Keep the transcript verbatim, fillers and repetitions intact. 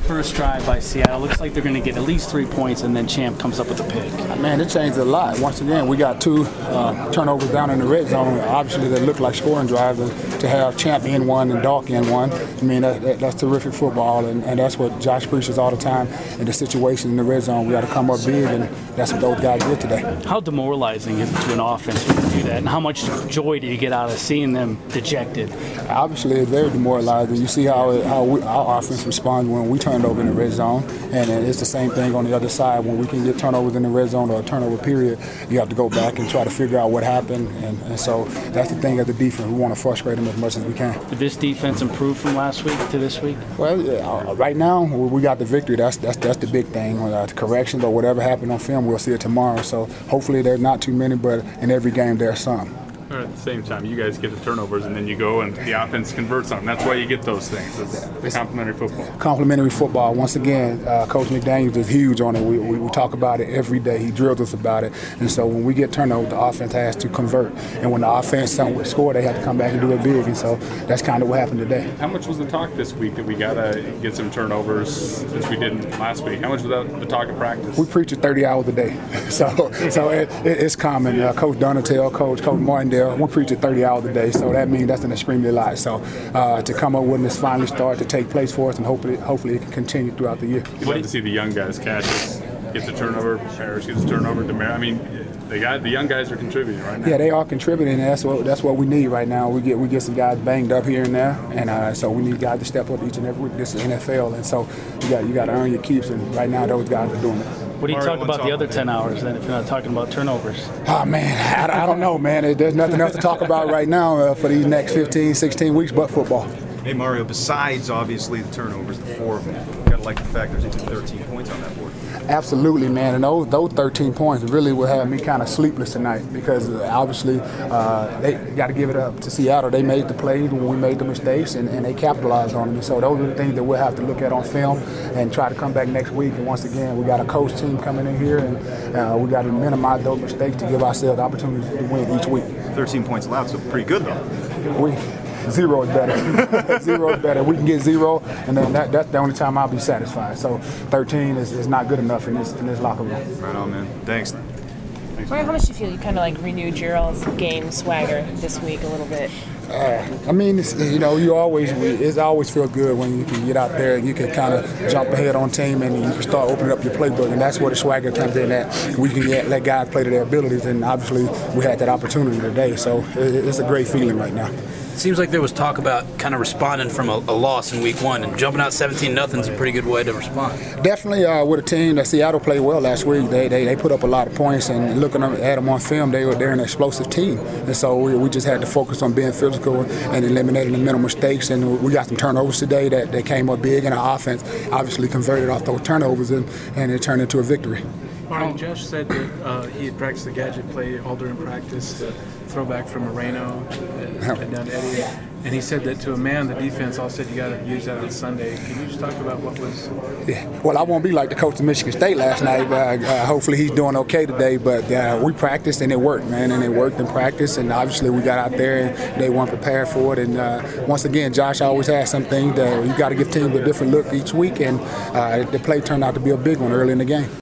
first drive by Seattle. Looks like they're going to get at least three points, and then Champ comes up with a pick. Man, it changed a lot. Once again, we got two uh, turnovers down in the red zone. Obviously, they look like scoring drives. And to have Champ in one and Dark in one, I mean, that, that, that's terrific football, and, and that's what Josh preaches all the time. In the situation in the red zone, we got to come up big, and that's what those guys did today. How demoralizing is it to an offense when you do that, and how much joy do you get out of seeing them dejected? Obviously, it's very demoralizing. You see how it, how we, our offense responds when we turn over in the red zone, and it's the same thing on the other side. When we can get turnovers in the red zone or a turnover period, you have to go back and try to figure out what happened, and, and so that's the thing as the defense. We want to frustrate them as much as we can. Did this defense improve from last week to this week? Well, uh, right now we got the victory. That's that's that's the big thing. Uh, the corrections or whatever happened on film, we'll see it tomorrow. So hopefully there's not too many, but in every game there's some. Or at the same time, you guys get the turnovers, and then you go and the offense converts on them. That's why you get those things. It's, it's complementary football. Complementary football. Once again, uh, Coach McDaniels is huge on it. We, we, we talk about it every day. He drills us about it. And so when we get turnovers, the offense has to convert. And when the offense don't score, they have to come back and do it big. And so that's kind of what happened today. How much was the talk this week that we got to get some turnovers since we didn't last week? How much was that the talk of practice? We preach it thirty hours a day. So so it, it, it's common. Uh, Coach Donatel, Coach, Coach Martindale, we preach it thirty hours a day, so that means that's an extremely lot. So uh, to come up with this finally start to take place for us, and hopefully, hopefully it can continue throughout the year. You'd love to see the young guys catch it, get the turnover. Parrish gets the turnover. Demar- I mean, the guy, the young guys are contributing right now. Yeah, they are contributing. And that's what that's what we need right now. We get we get some guys banged up here and there, and uh, so we need guys to step up each and every week. This is N F L, and so you got you got to earn your keeps, and right now those guys are doing it. What do you talk about the other ten hours then if you're not talking about turnovers? Oh, man, I, I don't know, man. There's nothing else to talk about right now uh, for these next fifteen, sixteen weeks but football. Hey, Mario, besides obviously the turnovers, the four of them, you got to like the fact there's even thirteen points on that board. Absolutely, man. And those those thirteen points really will have me kind of sleepless tonight because obviously uh, they got to give it up to Seattle. They made the plays when we made the mistakes, and, and they capitalized on them. And so those are the things that we'll have to look at on film and try to come back next week. And once again, we got a coach team coming in here, and uh, we got to minimize those mistakes to give ourselves opportunities to win each week. thirteen points allowed, so pretty good though. We. Zero is better. Zero is better. We can get zero, and then that, that's the only time I'll be satisfied. So thirteen is, is not good enough in this in this locker room. Right on, man. Thanks. Mario, how much do you feel you kind of like renewed your game swagger this week a little bit? Uh, I mean, it's, you know, you always it always feels good when you can get out there and you can kind of jump ahead on team and you can start opening up your playbook, and that's where the swagger comes in. That we can get, let guys play to their abilities, and obviously we had that opportunity today. So it, it's a great feeling right now. Seems like there was talk about kind of responding from a, a loss in week one, and jumping out seventeen nothing is a pretty good way to respond. Definitely uh, with a team that Seattle played well last week. They, they they put up a lot of points, and looking at them on film, they were they're an explosive team. And so we, we just had to focus on being physical and eliminating the mental mistakes. And we got some turnovers today that, that came up big, and our offense obviously converted off those turnovers, and, and it turned into a victory. Mario, Josh said that uh, he had practiced the gadget play all during practice, the throwback from Moreno uh, down to Eddie. And he said that to a man, the defense all said you got to use that on Sunday. Can you just talk about what was? Yeah. Well, I won't be like the coach of Michigan State last night. But, uh, hopefully he's doing okay today. But uh, we practiced and it worked, man. And it worked in practice. And obviously we got out there and they weren't prepared for it. And uh, once again, Josh always has something that you got to give teams a different look each week. And uh, the play turned out to be a big one early in the game.